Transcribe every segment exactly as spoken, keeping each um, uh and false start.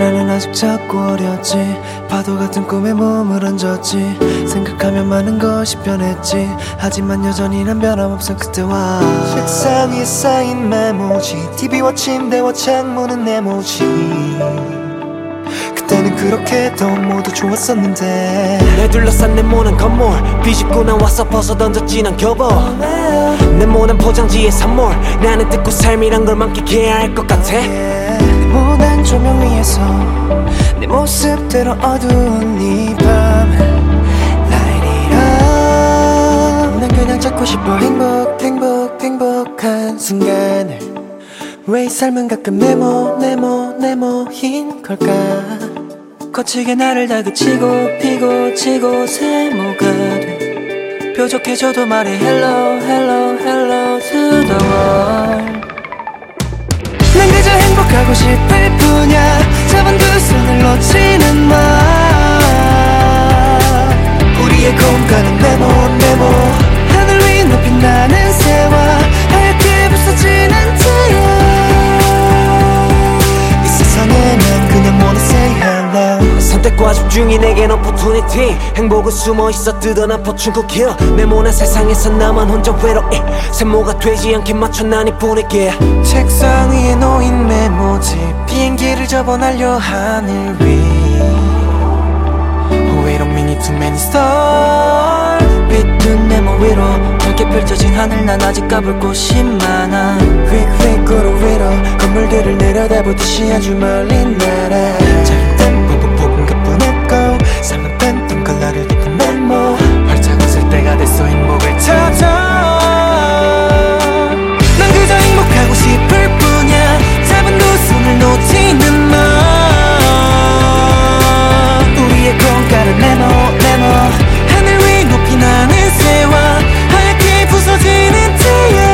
나는 아직 작고 어렸지. 파도 같은 꿈에 몸을 얹었지. 생각하면 많은 것이 변했지. 하지만 여전히 난 변함없어 그때와. 책상 위에 쌓인 메모지, 티비와 침대와 창문은 네모지. 그때는 그렇게도 모두 좋았었는데. 내 둘러싼 네모난 건물, 비집고 나와서 벗어던졌지 난 겨우. 네모난 포장지의 선물, 나는 뜯고 삶이란 걸 만끽해야 할 것 같아. 네모난 조명 위에서 내 모습대로 어두운 이 밤 Light it up. 난 그냥 찾고 싶어 행복 행복 행복한 순간을. 왜 이 삶은 가끔 네모 네모 네모인 걸까. 거칠게 나를 다그치고 피고 치고 세모가 돼. 뾰족해져도 말해 hello hello hello to the world. 난 그저 행복하고 싶을 뿐이야. 잡은 두 손을 놓지는 마. 우리의 공간은 네모 네모. 하늘 위 높이 나는 새와 하얗게 부서지는 태양. 이 세상에 난 그냥 wanna say hello. 선택과 집중이 내겐 opportunity. 행복은 숨어있어 뜯어난 포춘쿠 kill. 네모난 세상에서 나만 혼자 외로이. 세모가 되지 않게 맞춰 난 이 분위기에. 책상 위에 놓인 메모지, 비행기를 접어 날려 하늘 위. We don't mean it too many stars. 빛은 네모 위로 붉게 펼쳐진 하늘. 난 아직 가볼 곳이 많아. 휙휙 구름 위로 건물들을 내려다보듯이 아주 멀리 날아. 짧은 뽀뽀뽀금 가뿐했고 삶은 팬텀 컬러를 덮은 메모. 활짝 웃을 때가 됐어 행복을 찾아. 난 그저 행복하고 싶을 뿐이야. 잡은 두 손을 놓지는 마. 우리의 공간은 네모 네모. 하늘 위 높이 나는 새와 하얗게 부서지는 태양.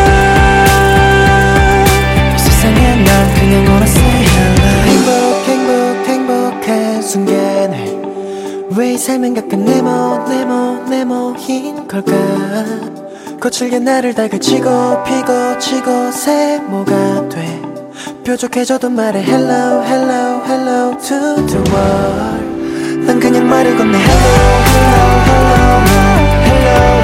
이 세상에 난 그냥 wanna say hello. 행복 행복 행복한 순간을. 왜 이 삶은 가끔 네모 네모 네모인 걸까. 거칠게 나를 다그치고 피고 치고 세모가 돼. 뾰족해져도 말해 hello hello hello to the world. 난 그냥 말을 건네 hello hello hello hello.